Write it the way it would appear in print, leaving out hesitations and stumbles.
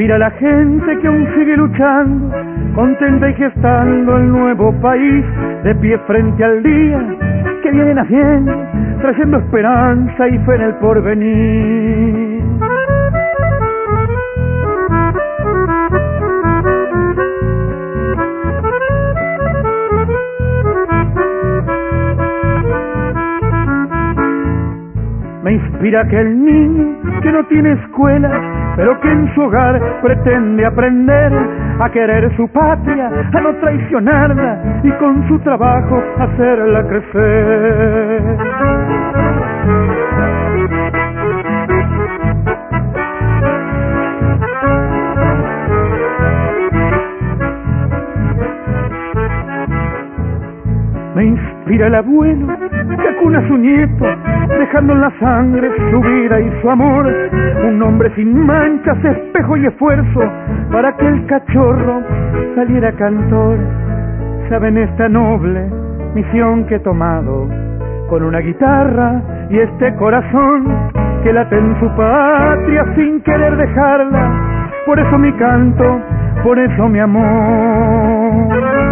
inspira a la gente que aún sigue luchando, contenta y gestando el nuevo país, de pie frente al día que viene naciendo, trayendo esperanza y fe en el porvenir. Me inspira aquel niño que no tiene escuela, pero que en su hogar pretende aprender a querer su patria, a no traicionarla y con su trabajo hacerla crecer. Me inspira el abuelo que acuna a su nieto, dejando en la sangre su vida y su amor. Un hombre sin manchas, espejo y esfuerzo, para que el cachorro saliera cantor. Saben esta noble misión que he tomado, con una guitarra y este corazón que late en su patria sin querer dejarla. Por eso mi canto, por eso mi amor.